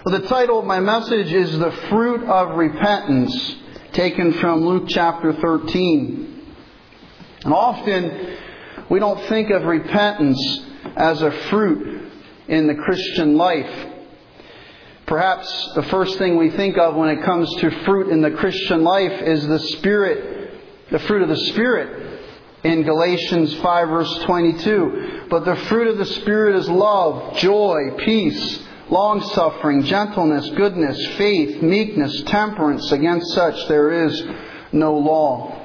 Well, the title of my message is The Fruit of Repentance, taken from Luke chapter 13. And often we don't think of repentance as a fruit in the Christian life. Perhaps the first thing we think of when it comes to fruit in the Christian life is the fruit of the Spirit in Galatians 5 verse 22. But the fruit of the Spirit is love, joy, peace, long-suffering, gentleness, goodness, faith, meekness, temperance. Against such there is no law.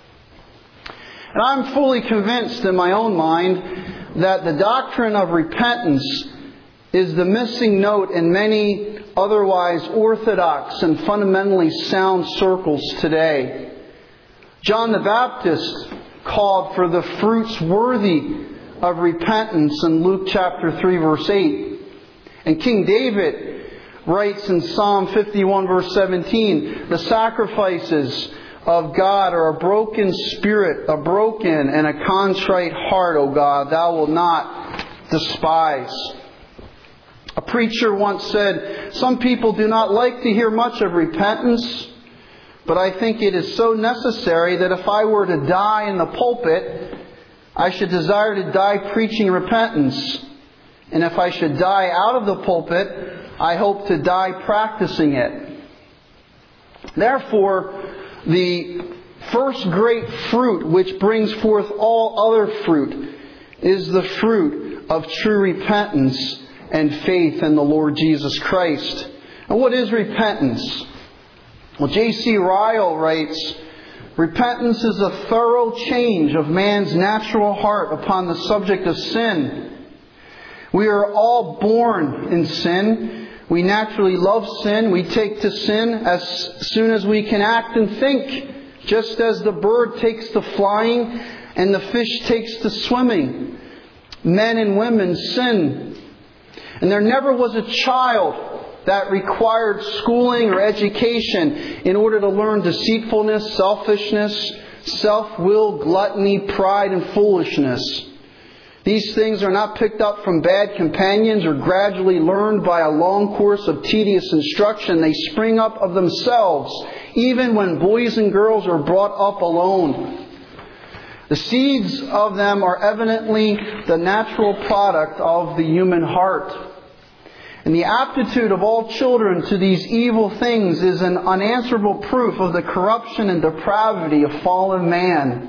And I'm fully convinced in my own mind that the doctrine of repentance is the missing note in many otherwise orthodox and fundamentally sound circles today. John the Baptist called for the fruits worthy of repentance in Luke chapter 3 verse 8. And King David writes in Psalm 51 verse 17, the sacrifices of God are a broken spirit, a broken and a contrite heart, O God, thou wilt not despise. A preacher once said, some people do not like to hear much of repentance, but I think it is so necessary that if I were to die in the pulpit, I should desire to die preaching repentance. And if I should die out of the pulpit, I hope to die practicing it. Therefore, the first great fruit which brings forth all other fruit is the fruit of true repentance and faith in the Lord Jesus Christ. And what is repentance? Well, J.C. Ryle writes, repentance is a thorough change of man's natural heart upon the subject of sin. We are all born in sin. We naturally love sin. We take to sin as soon as we can act and think, just as the bird takes to flying and the fish takes to swimming. Men and women sin. And there never was a child that required schooling or education in order to learn deceitfulness, selfishness, self-will, gluttony, pride, and foolishness. These things are not picked up from bad companions or gradually learned by a long course of tedious instruction. They spring up of themselves, even when boys and girls are brought up alone. The seeds of them are evidently the natural product of the human heart. And the aptitude of all children to these evil things is an unanswerable proof of the corruption and depravity of fallen man.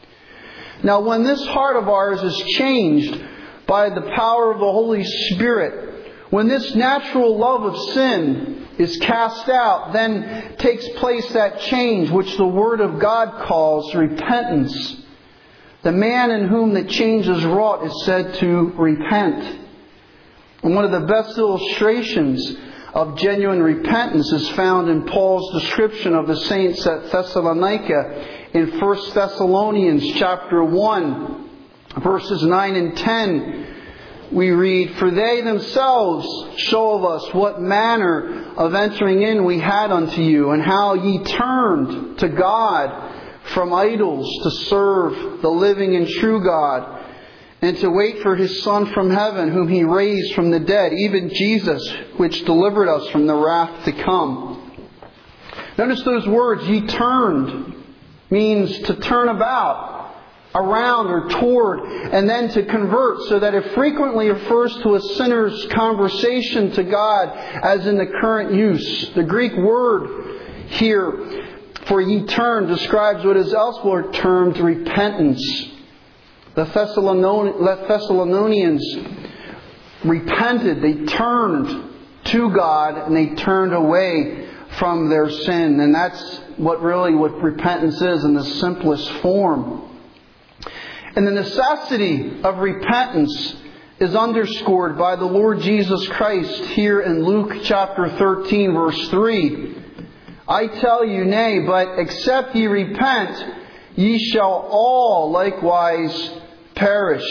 Now, when this heart of ours is changed by the power of the Holy Spirit, when this natural love of sin is cast out, then takes place that change which the Word of God calls repentance. The man in whom the change is wrought is said to repent. And one of the best illustrations of genuine repentance is found in Paul's description of the saints at Thessalonica in 1 Thessalonians chapter 1, verses 9 and 10. We read, for they themselves show of us what manner of entering in we had unto you, and how ye turned to God from idols to serve the living and true God, and to wait for His Son from heaven, whom He raised from the dead, even Jesus, which delivered us from the wrath to come. Notice those words, ye turned, means to turn about, around or toward, and then to convert, so that it frequently refers to a sinner's conversation to God, as in the current use. The Greek word here for ye turn describes what is elsewhere termed repentance. The Thessalonians repented. They turned to God and they turned away from their sin. And that's what repentance is in the simplest form. And the necessity of repentance is underscored by the Lord Jesus Christ here in Luke chapter 13 verse 3. I tell you, nay, but except ye repent, ye shall all likewise perish.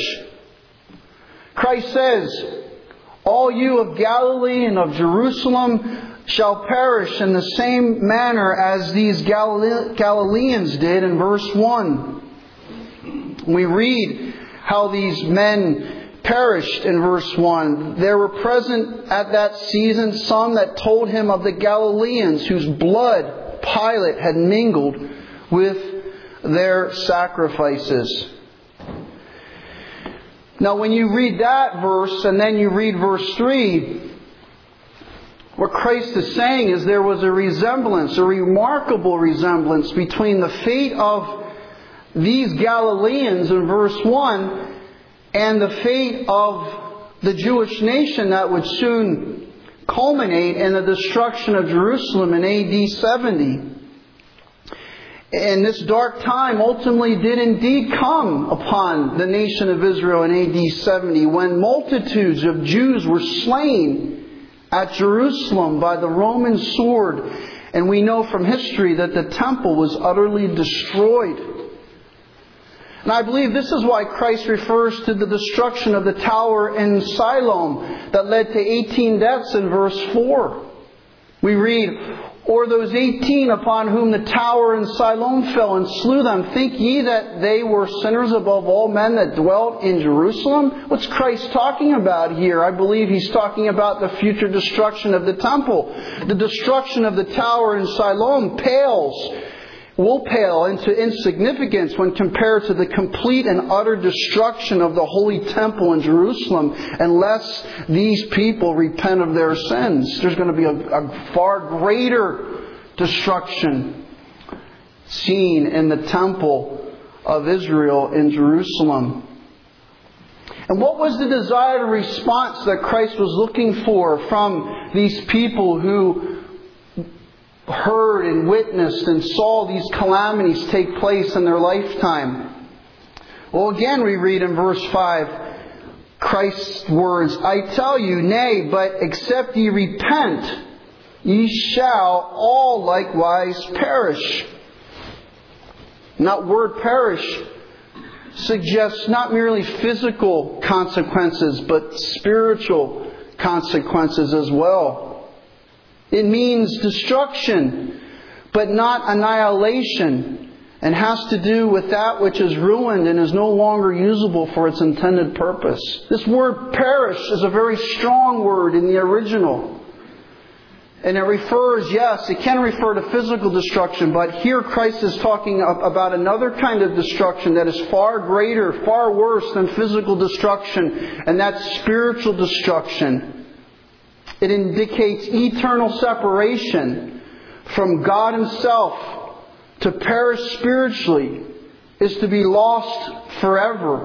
Christ says, all you of Galilee and of Jerusalem shall perish in the same manner as these Galileans did in verse 1. We read how these men perished in verse 1. There were present at that season some that told him of the Galileans whose blood Pilate had mingled with their sacrifices. Now when you read that verse and then you read verse 3, what Christ is saying is there was a resemblance, a remarkable resemblance between the fate of these Galileans in verse 1 and the fate of the Jewish nation that would soon culminate in the destruction of Jerusalem in AD 70. And this dark time ultimately did indeed come upon the nation of Israel in AD 70 when multitudes of Jews were slain at Jerusalem by the Roman sword. And we know from history that the temple was utterly destroyed. And I believe this is why Christ refers to the destruction of the tower in Siloam that led to 18 deaths in verse 4. We read, "Or those 18 upon whom the tower in Siloam fell and slew them, think ye that they were sinners above all men that dwelt in Jerusalem?" What's Christ talking about here? I believe He's talking about the future destruction of the temple. The destruction of the tower in Siloam will pale into insignificance when compared to the complete and utter destruction of the holy temple in Jerusalem unless these people repent of their sins. There's going to be a far greater destruction seen in the temple of Israel in Jerusalem. And what was the desired response that Christ was looking for from these people who heard and witnessed and saw these calamities take place in their lifetime? Well, again we read in verse 5 Christ's words, "I tell you, nay, but except ye repent, ye shall all likewise perish." And that word perish suggests not merely physical consequences, but spiritual consequences as well. It means destruction, but not annihilation, and has to do with that which is ruined and is no longer usable for its intended purpose. This word perish is a very strong word in the original. And it refers, yes, it can refer to physical destruction, but here Christ is talking about another kind of destruction that is far greater, far worse than physical destruction, and that's spiritual destruction. It indicates eternal separation from God Himself. To perish spiritually is to be lost forever.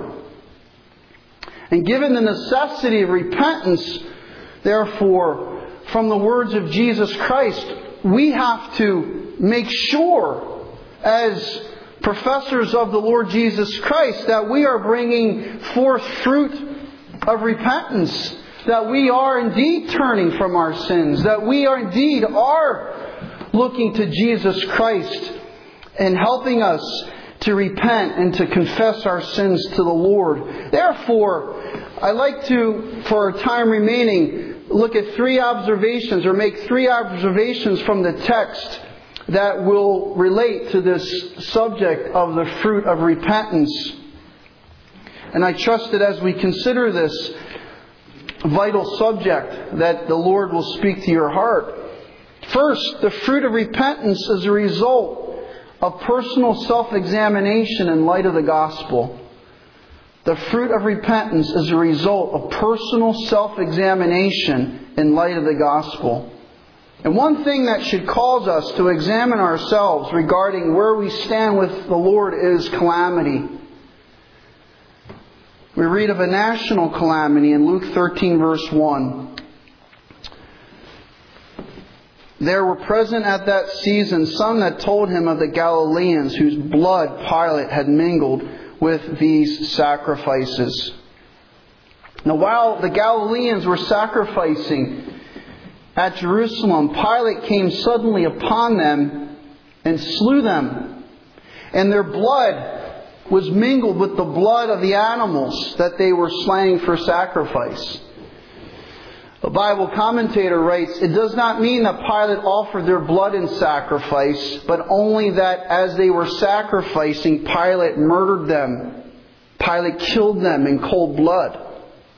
And given the necessity of repentance, therefore, from the words of Jesus Christ, we have to make sure, as professors of the Lord Jesus Christ, that we are bringing forth fruit of repentance. That we are indeed turning from our sins. That we are indeed looking to Jesus Christ and helping us to repent and to confess our sins to the Lord. Therefore, I'd like to, for our time remaining, look at three observations or make three observations from the text that will relate to this subject of the fruit of repentance. And I trust that as we consider this vital subject that the Lord will speak to your heart. First, the fruit of repentance is a result of personal self-examination in light of the gospel. The fruit of repentance is a result of personal self-examination in light of the gospel. And one thing that should cause us to examine ourselves regarding where we stand with the Lord is calamity. We read of a national calamity in Luke 13 verse 1. There were present at that season some that told him of the Galileans whose blood Pilate had mingled with these sacrifices. Now while the Galileans were sacrificing at Jerusalem, Pilate came suddenly upon them and slew them. And their blood was mingled with the blood of the animals that they were slaying for sacrifice. A Bible commentator writes, it does not mean that Pilate offered their blood in sacrifice, but only that as they were sacrificing, Pilate murdered them. Pilate killed them in cold blood.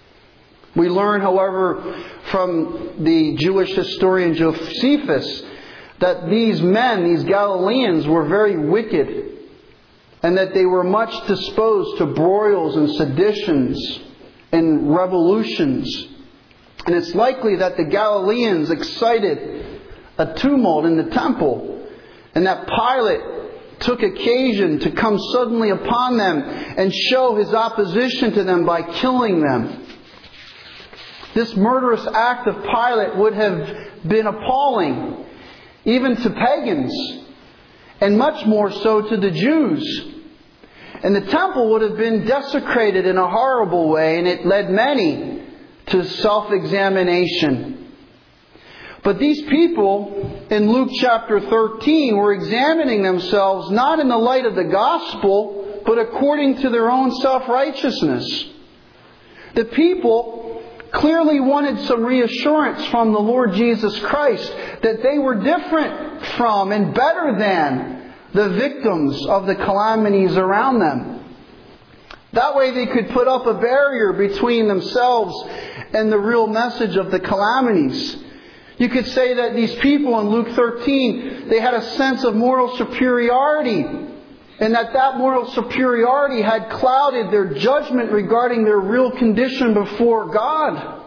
We learn, however, from the Jewish historian Josephus that these men, these Galileans, were very wicked, and that they were much disposed to broils and seditions and revolutions. And it's likely that the Galileans excited a tumult in the temple, and that Pilate took occasion to come suddenly upon them and show his opposition to them by killing them. This murderous act of Pilate would have been appalling, even to pagans, and much more so to the Jews. And the temple would have been desecrated in a horrible way, and it led many to self-examination. But these people in Luke chapter 13 were examining themselves not in the light of the gospel, but according to their own self-righteousness. The people clearly wanted some reassurance from the Lord Jesus Christ that they were different from and better than the victims of the calamities around them. That way they could put up a barrier between themselves and the real message of the calamities. You could say that these people in Luke 13, they had a sense of moral superiority, and that moral superiority had clouded their judgment regarding their real condition before God.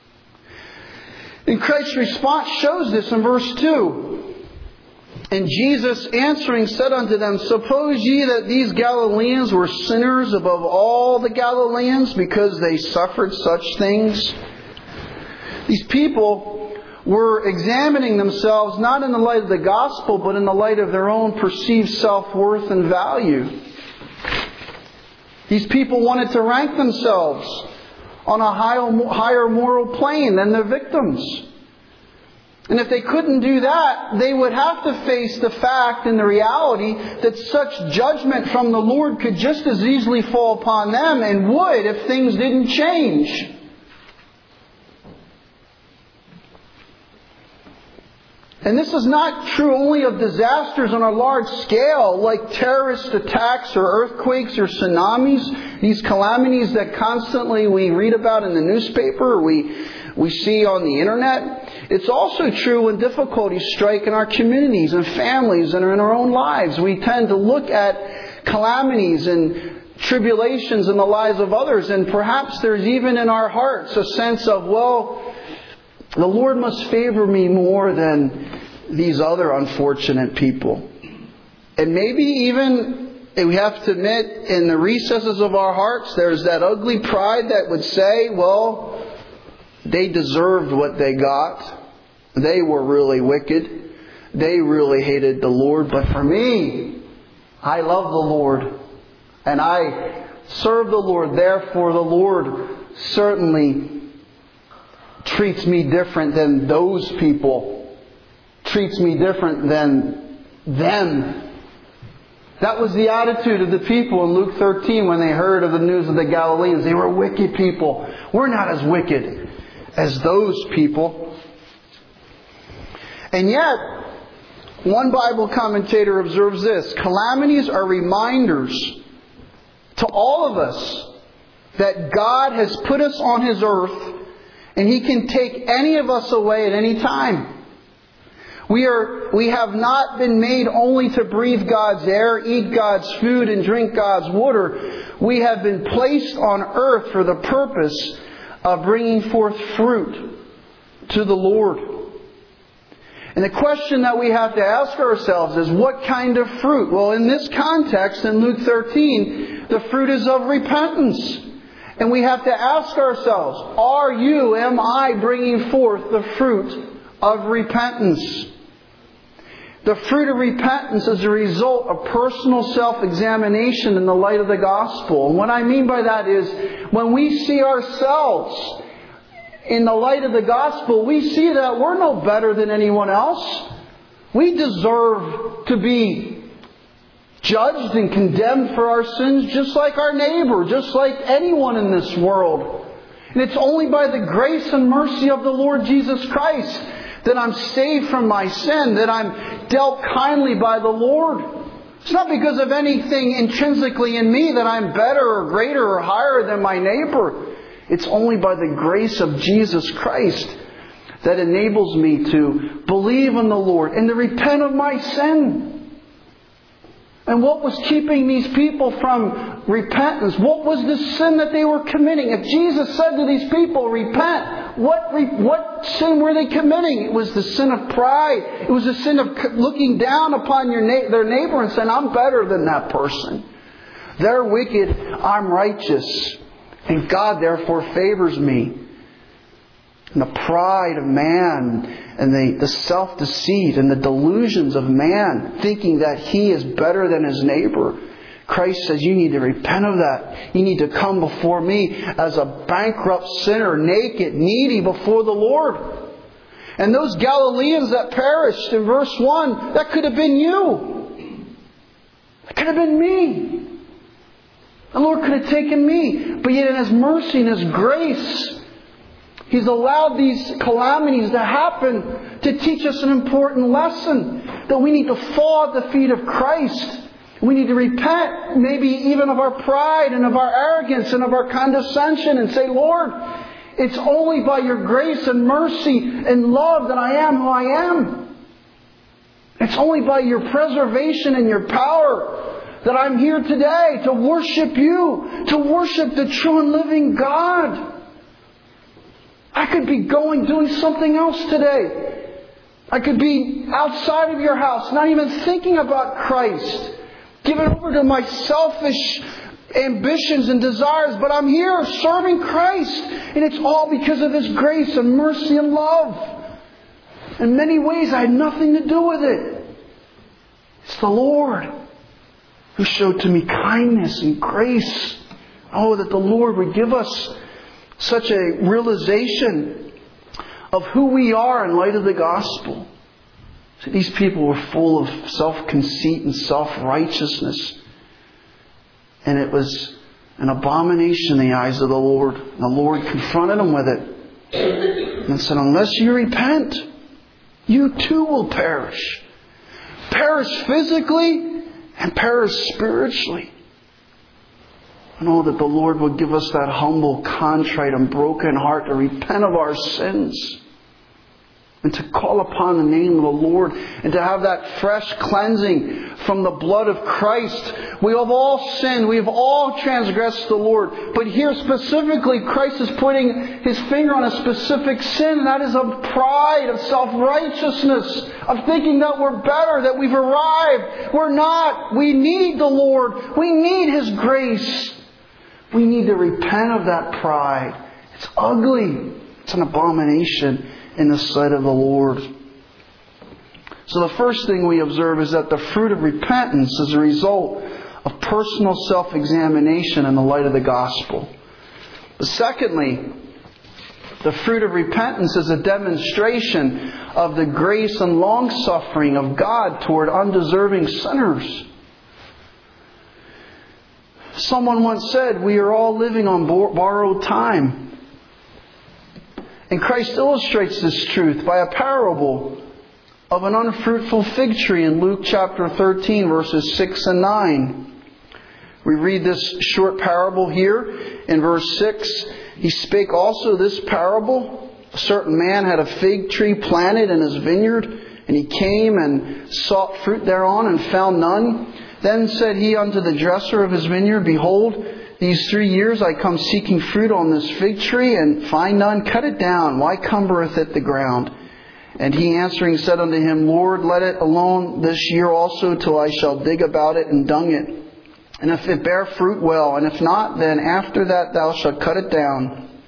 And Christ's response shows this in verse 2. And Jesus answering said unto them, Suppose ye that these Galileans were sinners above all the Galileans, because they suffered such things? These people were examining themselves not in the light of the gospel, but in the light of their own perceived self-worth and value. These people wanted to rank themselves on a higher moral plane than their victims. And if they couldn't do that, they would have to face the fact and the reality that such judgment from the Lord could just as easily fall upon them, and would if things didn't change. And this is not true only of disasters on a large scale, like terrorist attacks or earthquakes or tsunamis, these calamities that constantly we read about in the newspaper or we see on the internet. It's also true when difficulties strike in our communities and families and in our own lives. We tend to look at calamities and tribulations in the lives of others, and perhaps there's even in our hearts a sense of, well, the Lord must favor me more than these other unfortunate people. And maybe even, we have to admit, in the recesses of our hearts, there's that ugly pride that would say, well, they deserved what they got. They were really wicked. They really hated the Lord. But for me, I love the Lord. And I serve the Lord. Therefore, the Lord certainly treats me different than those people. Treats me different than them. That was the attitude of the people in Luke 13 when they heard of the news of the Galileans. They were wicked people. We're not as wicked as those people. And yet, one Bible commentator observes this: calamities are reminders to all of us that God has put us on His earth, and He can take any of us away at any time. We have not been made only to breathe God's air, eat God's food, and drink God's water. We have been placed on earth for the purpose of bringing forth fruit to the Lord. And the question that we have to ask ourselves is, what kind of fruit? Well, in this context, in Luke 13, the fruit is of repentance. And we have to ask ourselves, am I bringing forth the fruit of repentance? The fruit of repentance is a result of personal self-examination in the light of the gospel. And what I mean by that is, when we see ourselves in the light of the gospel, we see that we're no better than anyone else. We deserve to be judged and condemned for our sins just like our neighbor, just like anyone in this world. And it's only by the grace and mercy of the Lord Jesus Christ that I'm saved from my sin, that I'm dealt kindly by the Lord. It's not because of anything intrinsically in me that I'm better or greater or higher than my neighbor. It's only by the grace of Jesus Christ that enables me to believe in the Lord and to repent of my sin. And what was keeping these people from repentance? What was the sin that they were committing? If Jesus said to these people, repent, what sin were they committing? It was the sin of pride. It was the sin of looking down upon their neighbor and saying, I'm better than that person. They're wicked, I'm righteous. And God therefore favors me. And the pride of man and the self-deceit and the delusions of man, thinking that he is better than his neighbor. Christ says you need to repent of that. You need to come before me as a bankrupt sinner, naked, needy before the Lord. And those Galileans that perished in verse 1, that could have been you. That could have been me. The Lord could have taken me. But yet in His mercy and His grace, He's allowed these calamities to happen to teach us an important lesson. That we need to fall at the feet of Christ. We need to repent maybe even of our pride and of our arrogance and of our condescension and say, Lord, it's only by your grace and mercy and love that I am who I am. It's only by your preservation and your power that I'm here today to worship you, to worship the true and living God. I could be doing something else today. I could be outside of your house, not even thinking about Christ, given over to my selfish ambitions and desires, but I'm here serving Christ. And it's all because of His grace and mercy and love. In many ways, I had nothing to do with it. It's the Lord who showed to me kindness and grace. Oh, that the Lord would give us such a realization of who we are in light of the gospel. So these people were full of self-conceit and self-righteousness. And it was an abomination in the eyes of the Lord. And the Lord confronted them with it. And said, unless you repent, you too will perish. Perish physically and perish spiritually. And oh, that the Lord would give us that humble, contrite, and broken heart to repent of our sins. And to call upon the name of the Lord. And to have that fresh cleansing from the blood of Christ. We have all sinned. We have all transgressed the Lord. But here specifically, Christ is putting His finger on a specific sin. And that is of pride, of self-righteousness. Of thinking that we're better, that we've arrived. We're not. We need the Lord. We need His grace. We need to repent of that pride. It's ugly. It's an abomination in the sight of the Lord. So the first thing we observe is that the fruit of repentance is a result of personal self-examination in the light of the gospel. But secondly, the fruit of repentance is a demonstration of the grace and long-suffering of God toward undeserving sinners. Someone once said, we are all living on borrowed time. And Christ illustrates this truth by a parable of an unfruitful fig tree in Luke chapter 13, verses 6 and 9. We read this short parable here in verse 6. He spake also this parable. A certain man had a fig tree planted in his vineyard, and he came and sought fruit thereon and found none. Then said he unto the dresser of his vineyard, behold, these 3 years I come seeking fruit on this fig tree, and find none. Cut it down. Why cumbereth it the ground? And he answering said unto him, Lord, let it alone this year also, till I shall dig about it and dung it. And if it bear fruit, well. And if not, then after that thou shalt cut it down.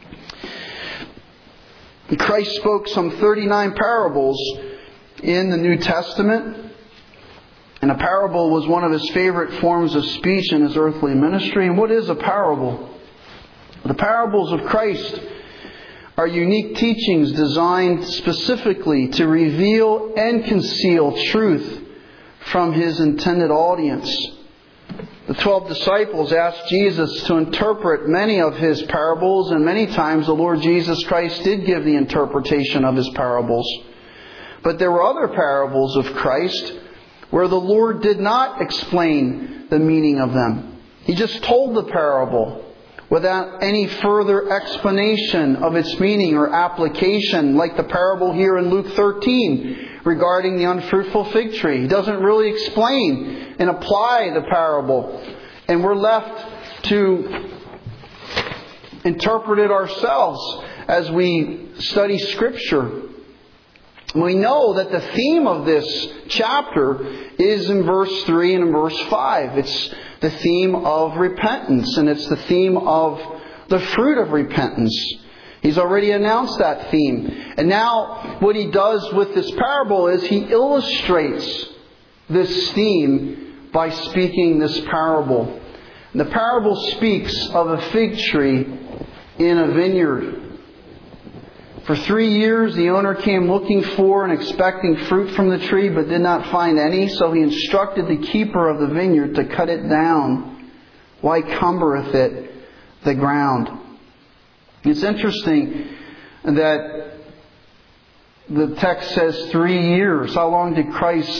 And Christ spoke some 39 parables in the New Testament. And a parable was one of His favorite forms of speech in His earthly ministry. And what is a parable? The parables of Christ are unique teachings designed specifically to reveal and conceal truth from His intended audience. The 12 disciples asked Jesus to interpret many of His parables, and many times the Lord Jesus Christ did give the interpretation of His parables. But there were other parables of Christ where the Lord did not explain the meaning of them. He just told the parable without any further explanation of its meaning or application, like the parable here in Luke 13 regarding the unfruitful fig tree. He doesn't really explain and apply the parable. And we're left to interpret it ourselves as we study Scripture. We know that the theme of this chapter is in verse 3 and in verse 5. It's the theme of repentance, and it's the theme of the fruit of repentance. He's already announced that theme. And now what he does with this parable is he illustrates this theme by speaking this parable. And the parable speaks of a fig tree in a vineyard. For 3 years, the owner came looking for and expecting fruit from the tree, but did not find any. So he instructed the keeper of the vineyard to cut it down. Why cumbereth it the ground? It's interesting that the text says 3 years. How long did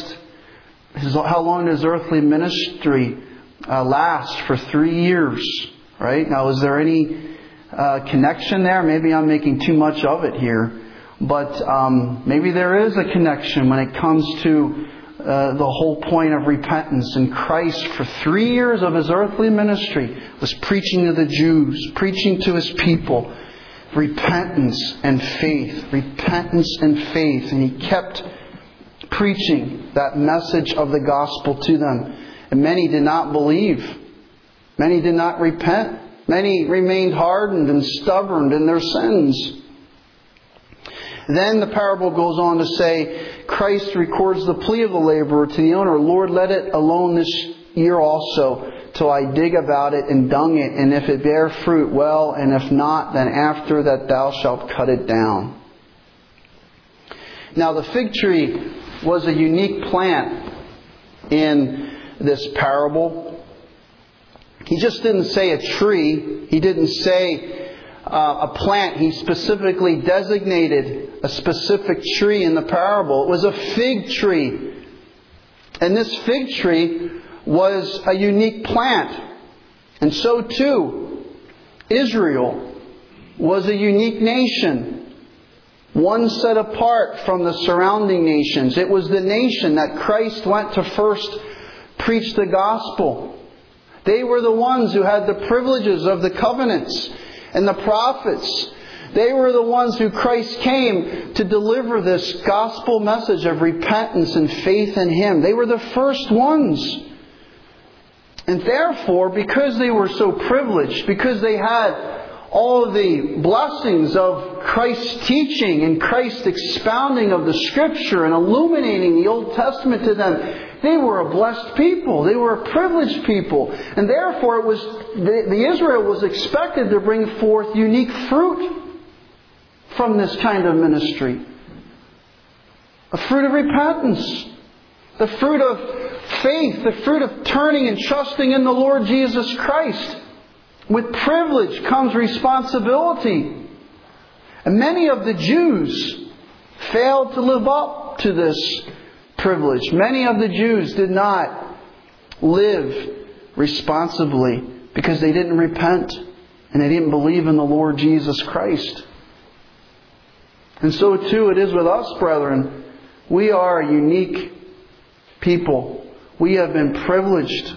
his earthly ministry last? For 3 years, right? Now, is there any connection there? Maybe I'm making too much of it here. But maybe there is a connection when it comes to the whole point of repentance. And Christ, for 3 years of His earthly ministry, was preaching to the Jews, preaching to His people, repentance and faith. Repentance and faith. And He kept preaching that message of the gospel to them. And many did not believe. Many did not repent. Many remained hardened and stubborn in their sins. Then the parable goes on to say, Christ records the plea of the laborer to the owner, Lord, let it alone this year also, till I dig about it and dung it, and if it bear fruit, well, and if not, then after that thou shalt cut it down. Now the fig tree was a unique plant in this parable. He just didn't say a tree. He didn't say a plant. He specifically designated a specific tree in the parable. It was a fig tree. And this fig tree was a unique plant. And so too, Israel was a unique nation. One set apart from the surrounding nations. It was the nation that Christ went to first preach the gospel. They were the ones who had the privileges of the covenants and the prophets. They were the ones who Christ came to deliver this gospel message of repentance and faith in Him. They were the first ones. And therefore, because they were so privileged, because they had all of the blessings of Christ's teaching and Christ's expounding of the Scripture and illuminating the Old Testament to them, they were a blessed people. They were a privileged people. And therefore, the Israel was expected to bring forth unique fruit from this kind of ministry. A fruit of repentance. The fruit of faith. The fruit of turning and trusting in the Lord Jesus Christ. With privilege comes responsibility. And many of the Jews failed to live up to this privilege. Many of the Jews did not live responsibly because they didn't repent and they didn't believe in the Lord Jesus Christ. And so too it is with us, brethren. We are a unique people. We have been privileged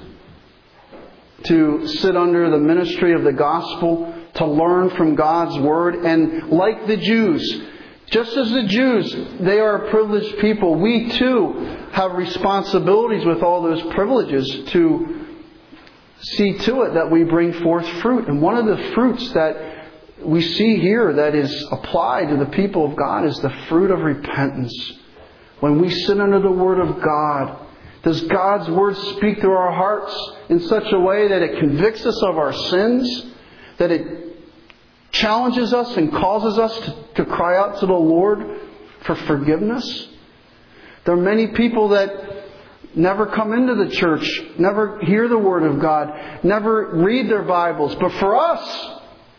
to sit under the ministry of the gospel, to learn from God's Word. And like the Jews, just as the Jews, they are a privileged people, we too have responsibilities with all those privileges to see to it that we bring forth fruit. And one of the fruits that we see here that is applied to the people of God is the fruit of repentance. When we sit under the Word of God, does God's Word speak through our hearts in such a way that it convicts us of our sins? That it challenges us and causes us to cry out to the Lord for forgiveness? There are many people that never come into the church, never hear the Word of God, never read their Bibles. But for us,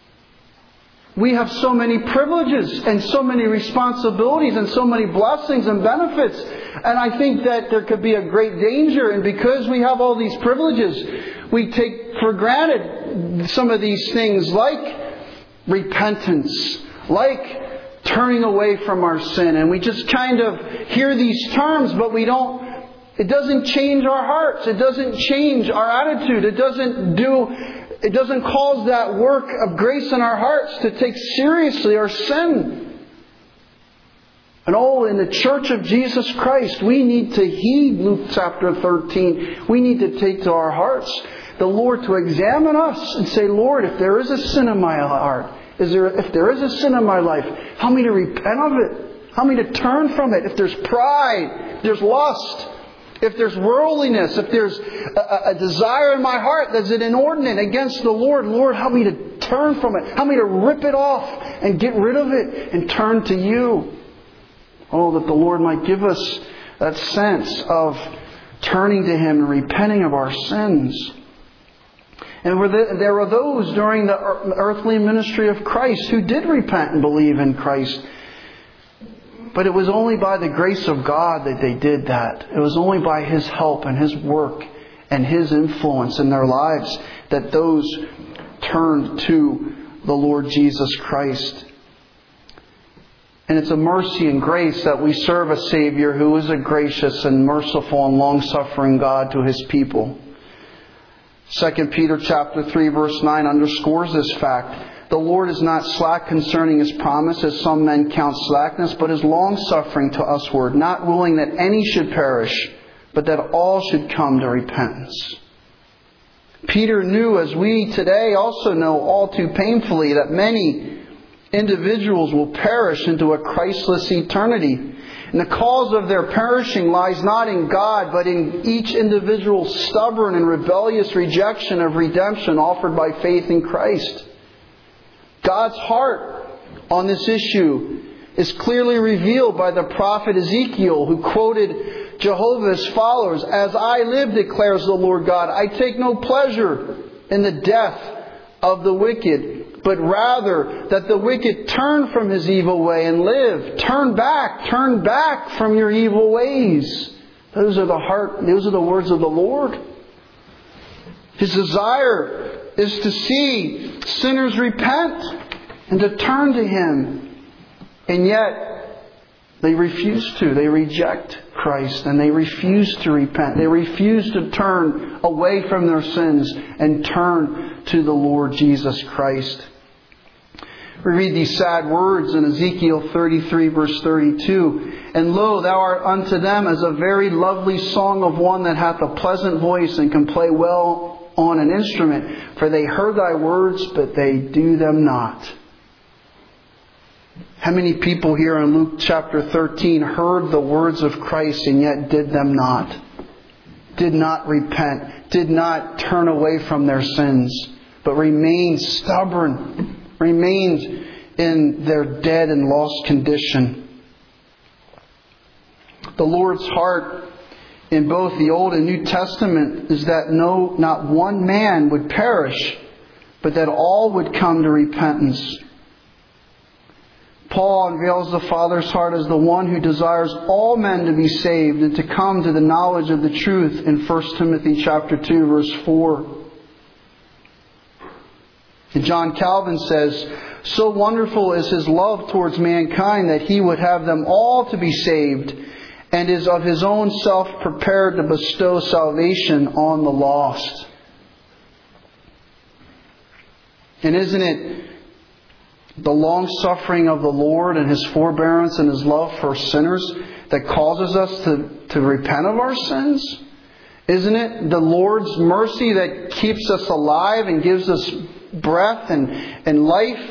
we have so many privileges and so many responsibilities and so many blessings and benefits. And I think that there could be a great danger. And because we have all these privileges, we take for granted some of these things like repentance, like turning away from our sin. And we just kind of hear these terms, but it doesn't change our hearts. It doesn't change our attitude. It doesn't cause that work of grace in our hearts to take seriously our sin. And in the Church of Jesus Christ, we need to heed Luke chapter 13. We need to take to our hearts the Lord to examine us and say, Lord, if there is a sin in my heart, if there is a sin in my life, help me to repent of it. Help me to turn from it. If there's pride, if there's lust, if there's worldliness, if there's a desire in my heart that's inordinate against the Lord, Lord, help me to turn from it. Help me to rip it off and get rid of it and turn to You. Oh, that the Lord might give us that sense of turning to Him and repenting of our sins. And there were those during the earthly ministry of Christ who did repent and believe in Christ. But it was only by the grace of God that they did that. It was only by His help and His work and His influence in their lives that those turned to the Lord Jesus Christ. And it's a mercy and grace that we serve a Savior who is a gracious and merciful and long-suffering God to His people. 2 Peter chapter 3 verse 9 underscores this fact. The Lord is not slack concerning His promise, as some men count slackness, but is long-suffering to usward, not willing that any should perish, but that all should come to repentance. Peter knew, as we today also know all too painfully, that many individuals will perish into a Christless eternity. And the cause of their perishing lies not in God, but in each individual's stubborn and rebellious rejection of redemption offered by faith in Christ. God's heart on this issue is clearly revealed by the prophet Ezekiel, who quoted Jehovah as follows, "As I live, declares the Lord God, I take no pleasure in the death of the wicked, but rather that the wicked turn from his evil way and live." Turn back from your evil ways. Those are the words of the Lord. His desire is to see sinners repent and to turn to Him. And yet, they refuse to. They reject Christ and they refuse to repent. They refuse to turn away from their sins and turn to the Lord Jesus Christ. We read these sad words in Ezekiel 33 verse 32. "And lo, thou art unto them as a very lovely song of one that hath a pleasant voice and can play well on an instrument. For they heard thy words, but they do them not." How many people here in Luke chapter 13 heard the words of Christ and yet did them not? Did not repent. Did not turn away from their sins. But remained stubborn. Remained in their dead and lost condition. The Lord's heart in both the Old and New Testament is that not one man would perish, but that all would come to repentance. Paul unveils the Father's heart as the one who desires all men to be saved and to come to the knowledge of the truth in 1 Timothy chapter 2 verse 4. And John Calvin says, "So wonderful is His love towards mankind that He would have them all to be saved, and is of His own self prepared to bestow salvation on the lost." And isn't it the long-suffering of the Lord and His forbearance and His love for sinners that causes us to repent of our sins? Isn't it the Lord's mercy that keeps us alive and gives us breath and life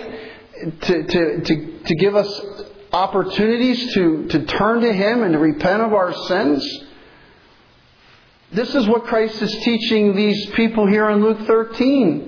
to give us opportunities to turn to Him and to repent of our sins? This is what Christ is teaching these people here in Luke 13.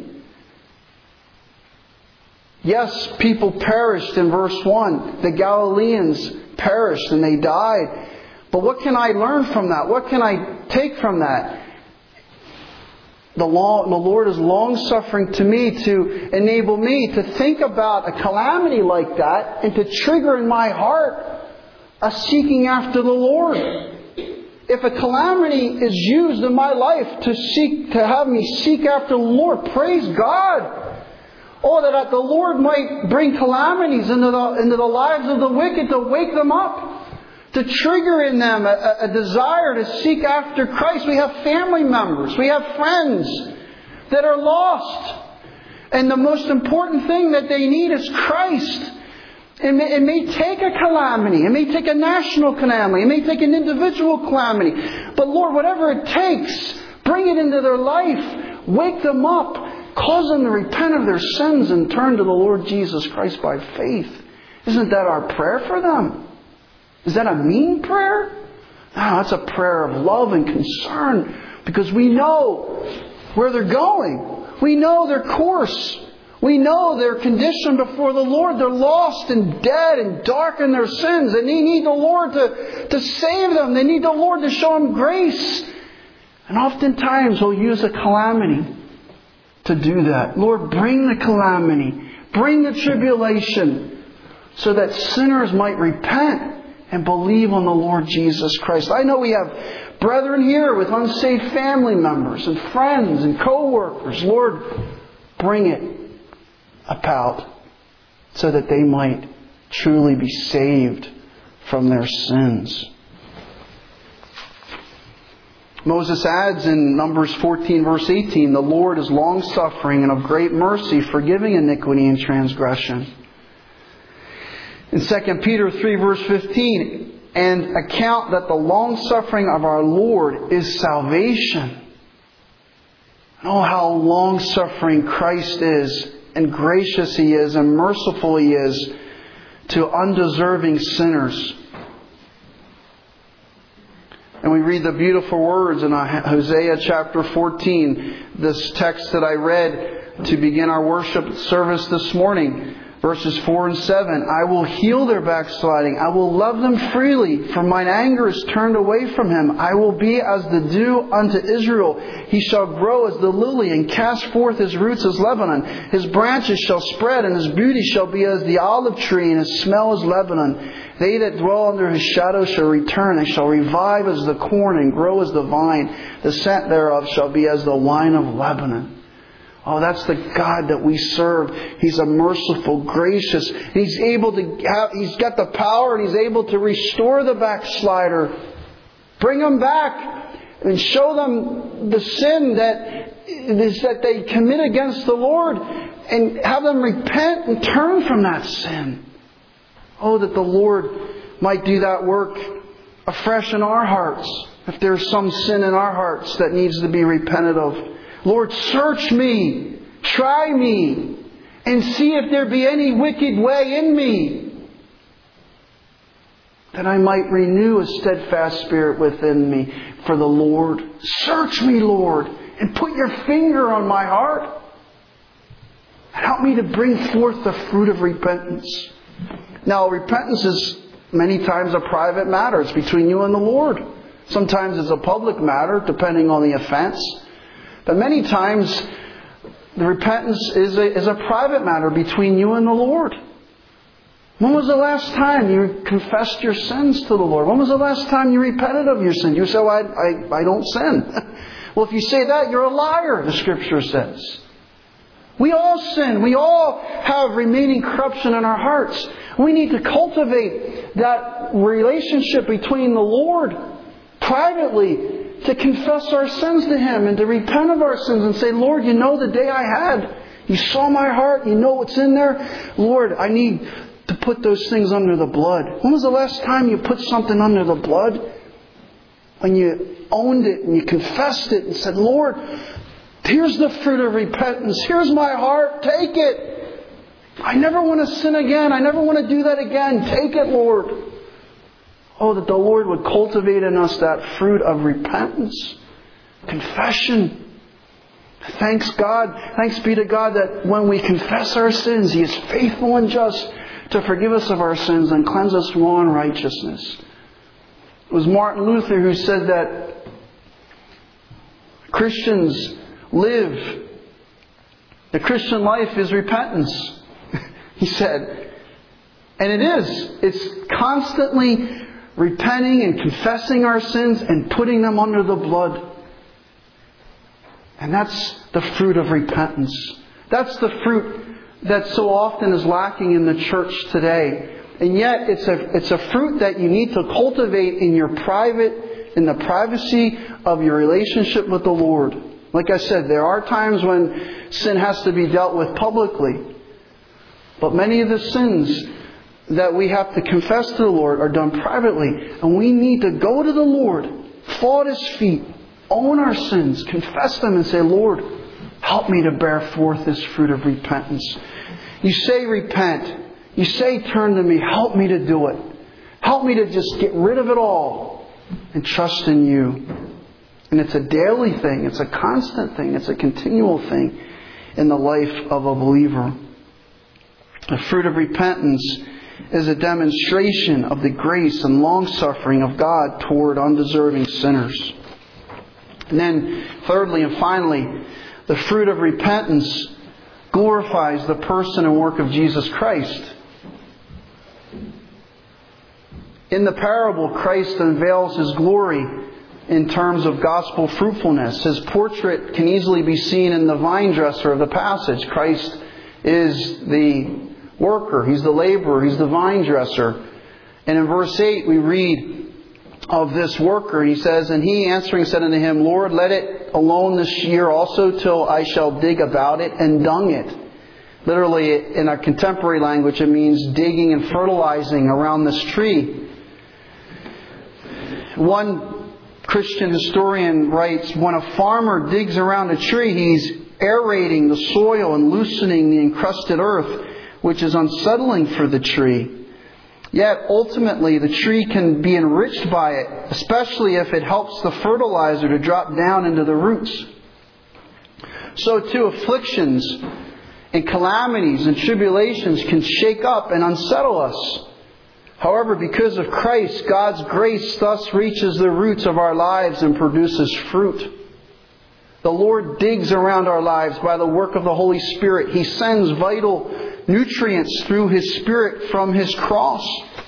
Yes, people perished in verse 1. The Galileans perished and they died. But what can I learn from that? What can I take from that? The Lord is long-suffering to me to enable me to think about a calamity like that and to trigger in my heart a seeking after the Lord. if a calamity is used in my life to have me seek after the Lord, praise God. Oh, that the Lord might bring calamities into the lives of the wicked to wake them up, to trigger in them a desire to seek after Christ. We have family members, we have friends that are lost. And the most important thing that they need is Christ. It may take a calamity. It may take a national calamity. It may take an individual calamity. But Lord, whatever it takes, bring it into their life. Wake them up. Cause them to repent of their sins and turn to the Lord Jesus Christ by faith. Isn't that our prayer for them? Is that a mean prayer? No, it's a prayer of love and concern. Because we know where they're going. We know their course. We know their condition before the Lord. They're lost and dead and dark in their sins. And they need the Lord to save them. They need the Lord to show them grace. And oftentimes He'll use a calamity to do that. Lord, bring the calamity. Bring the tribulation. So that sinners might repent and believe on the Lord Jesus Christ. I know we have brethren here with unsaved family members and friends and co-workers. Lord, bring it about so that they might truly be saved from their sins. Moses adds in Numbers 14 verse 18, the Lord is long-suffering and of great mercy, forgiving iniquity and transgression. In 2 Peter 3 verse 15, and account that the long-suffering of our Lord is salvation. Oh, how long-suffering Christ is, and gracious He is, and merciful He is to undeserving sinners. And we read the beautiful words in Hosea chapter 14, this text that I read to begin our worship service this morning. Verses 4 and 7, I will heal their backsliding. I will love them freely, for mine anger is turned away from him. I will be as the dew unto Israel. He shall grow as the lily and cast forth his roots as Lebanon. His branches shall spread, and his beauty shall be as the olive tree, and his smell as Lebanon. They that dwell under his shadow shall return. They shall revive as the corn and grow as the vine. The scent thereof shall be as the wine of Lebanon. Oh, that's the God that we serve. He's a merciful, gracious. He's got the power, and He's able to restore the backslider. Bring them back and show them the sin that they commit against the Lord, and have them repent and turn from that sin. Oh, that the Lord might do that work afresh in our hearts. If there's some sin in our hearts that needs to be repented of. Lord, search me, try me, and see if there be any wicked way in me, that I might renew a steadfast spirit within me for the Lord. Search me, Lord, and put your finger on my heart. Help me to bring forth the fruit of repentance. Now, repentance is many times a private matter. It's between you and the Lord. Sometimes it's a public matter, depending on the offense. But many times, the repentance is a private matter between you and the Lord. When was the last time you confessed your sins to the Lord? When was the last time you repented of your sin? You say, well, I don't sin. Well, if you say that, you're a liar, the Scripture says. We all sin. We all have remaining corruption in our hearts. We need to cultivate that relationship between the Lord privately, to confess our sins to Him and to repent of our sins and say, Lord, you know the day I had. You saw my heart. You know what's in there. Lord, I need to put those things under the blood. When was the last time you put something under the blood? When you owned it and you confessed it and said, Lord, here's the fruit of repentance. Here's my heart. Take it. I never want to sin again. I never want to do that again. Take it, Lord. Oh, that the Lord would cultivate in us that fruit of repentance, confession. Thanks be to God that when we confess our sins, He is faithful and just to forgive us of our sins and cleanse us from all unrighteousness. It was Martin Luther who said that Christians live. The Christian life is repentance. He said, and it is. It's constantly repenting and confessing our sins and putting them under the blood. And that's the fruit of repentance. That's the fruit that so often is lacking in the church today. And yet it's a fruit that you need to cultivate in the privacy of your relationship with the Lord. Like I said, there are times when sin has to be dealt with publicly. But many of the sins that we have to confess to the Lord are done privately. And we need to go to the Lord, fall at His feet, own our sins, confess them and say, Lord, help me to bear forth this fruit of repentance. You say repent. You say turn to me. Help me to do it. Help me to just get rid of it all and trust in You. And it's a daily thing. It's a constant thing. It's a continual thing in the life of a believer. The fruit of repentance is a demonstration of the grace and long-suffering of God toward undeserving sinners. And then, thirdly and finally, the fruit of repentance glorifies the person and work of Jesus Christ. In the parable, Christ unveils His glory in terms of gospel fruitfulness. His portrait can easily be seen in the vine dresser of the passage. Christ is the worker. He's the laborer. He's the vine dresser. And in verse 8 we read of this worker. He says, and he answering said unto Him, Lord, let it alone this year also till I shall dig about it and dung it. Literally, in our contemporary language, it means digging and fertilizing around this tree. One Christian historian writes, when a farmer digs around a tree, he's aerating the soil and loosening the encrusted earth, which is unsettling for the tree. Yet, ultimately, the tree can be enriched by it, especially if it helps the fertilizer to drop down into the roots. So too, afflictions and calamities and tribulations can shake up and unsettle us. However, because of Christ, God's grace thus reaches the roots of our lives and produces fruit. The Lord digs around our lives by the work of the Holy Spirit. He sends vital nutrients through His Spirit from His cross.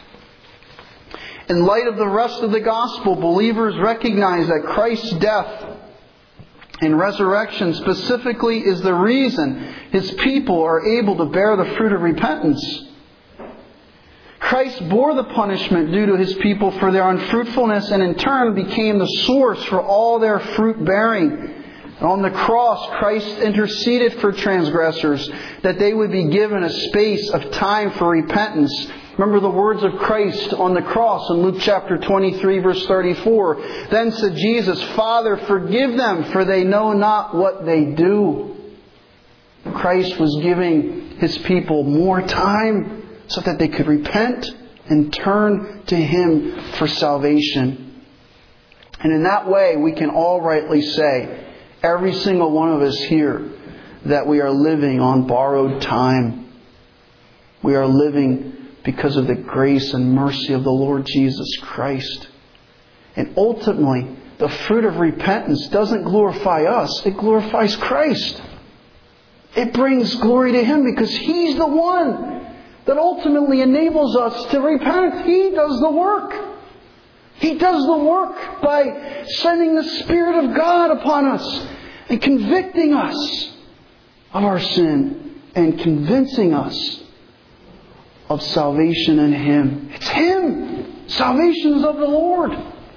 In light of the rest of the gospel, believers recognize that Christ's death and resurrection specifically is the reason His people are able to bear the fruit of repentance. Christ bore the punishment due to His people for their unfruitfulness and in turn became the source for all their fruit bearing. On the cross, Christ interceded for transgressors that they would be given a space of time for repentance. Remember the words of Christ on the cross in Luke chapter 23 verse 34. Then said Jesus, Father, forgive them, for they know not what they do. Christ was giving His people more time so that they could repent and turn to Him for salvation. And in that way, we can all rightly say, every single one of us here, that we are living on borrowed time. We are living because of the grace and mercy of the Lord Jesus Christ. And ultimately, the fruit of repentance doesn't glorify us. It glorifies Christ. It brings glory to Him because He's the one that ultimately enables us to repent. He does the work. He does the work by sending the Spirit of God upon us and convicting us of our sin and convincing us of salvation in Him. It's Him. Salvation is of the Lord.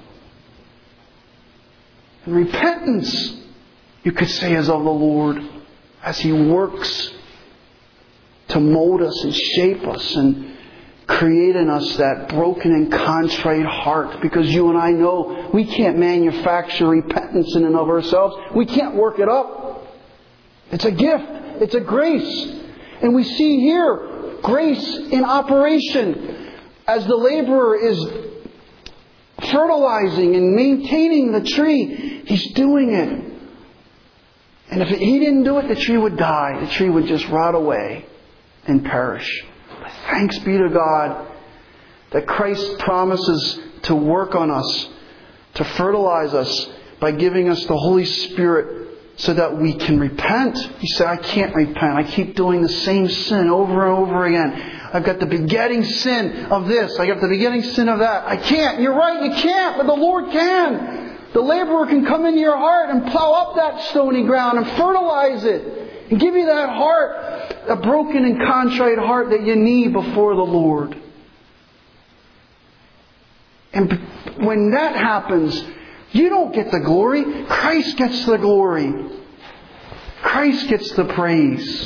And repentance, you could say, is of the Lord as He works to mold us and shape us and create in us that broken and contrite heart. Because you and I know we can't manufacture repentance in and of ourselves. We can't work it up. It's a gift. It's a grace. And we see here grace in operation as the laborer is fertilizing and maintaining the tree. He's doing it. And if he didn't do it, the tree would die. The tree would just rot away and perish. But thanks be to God that Christ promises to work on us, to fertilize us by giving us the Holy Spirit so that we can repent. You say, I can't repent. I keep doing the same sin over and over again. I've got the begetting sin of this. I got the begetting sin of that. I can't. You're right, you can't, but the Lord can. The laborer can come into your heart and plow up that stony ground and fertilize it and give you that heart, a broken and contrite heart that you need before the Lord. And when that happens, you don't get the glory. Christ gets the glory. Christ gets the praise.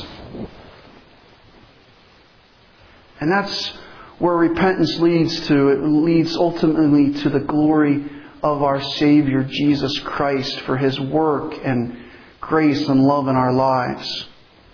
And that's where repentance leads to. It leads ultimately to the glory of our Savior, Jesus Christ, for His work and grace and love in our lives.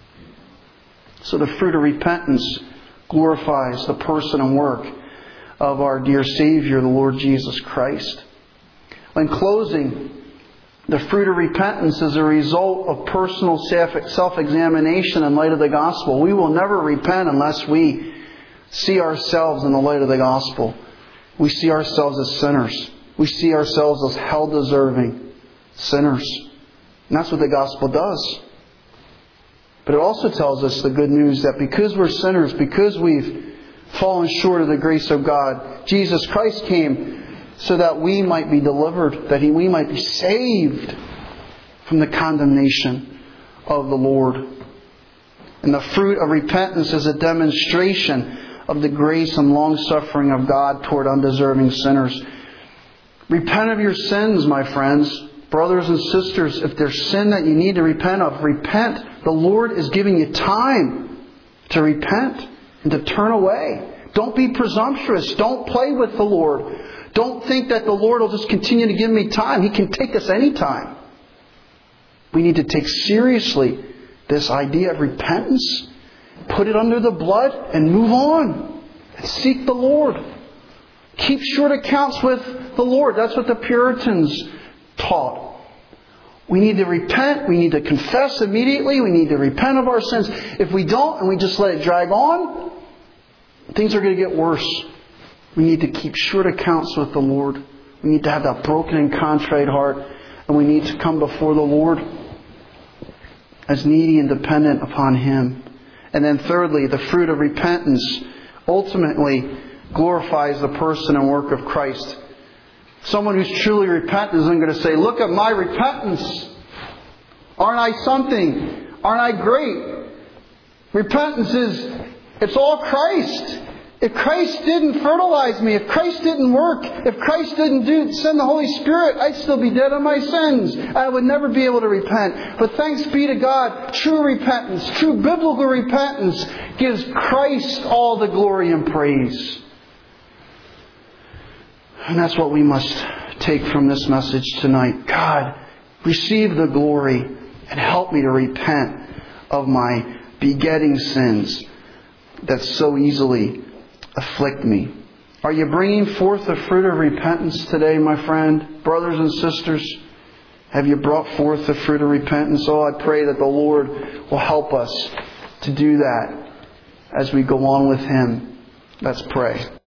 So the fruit of repentance glorifies the person and work of our dear Savior, the Lord Jesus Christ. In closing, the fruit of repentance is a result of personal self-examination in light of the gospel. We will never repent unless we see ourselves in the light of the gospel. We see ourselves as sinners. We see ourselves as hell-deserving sinners. And that's what the gospel does. But it also tells us the good news that because we're sinners, because we've fallen short of the grace of God, Jesus Christ came so that we might be delivered, that we might be saved from the condemnation of the Lord. And the fruit of repentance is a demonstration of the grace and long-suffering of God toward undeserving sinners. Repent of your sins, my friends, brothers and sisters. If there's sin that you need to repent of, repent. The Lord is giving you time to repent and to turn away. Don't be presumptuous. Don't play with the Lord. Don't think that the Lord will just continue to give me time. He can take us anytime. We need to take seriously this idea of repentance, put it under the blood, and move on. And seek the Lord. Keep short accounts with the Lord. That's what the Puritans taught. We need to repent. We need to confess immediately. We need to repent of our sins. If we don't and we just let it drag on, things are going to get worse. We need to keep short accounts with the Lord. We need to have that broken and contrite heart. And we need to come before the Lord as needy and dependent upon Him. And then thirdly, the fruit of repentance ultimately glorifies the person and work of Christ. Someone who's truly repentant isn't going to say, look at my repentance. Aren't I something? Aren't I great? Repentance is, it's all Christ. If Christ didn't fertilize me, if Christ didn't work, if Christ didn't send the Holy Spirit, I'd still be dead on my sins. I would never be able to repent. But thanks be to God, true repentance, true biblical repentance gives Christ all the glory and praise. And that's what we must take from this message tonight. God, receive the glory and help me to repent of my begetting sins that so easily afflict me. Are you bringing forth the fruit of repentance today, my friend? Brothers and sisters, have you brought forth the fruit of repentance? Oh, I pray that the Lord will help us to do that as we go on with Him. Let's pray.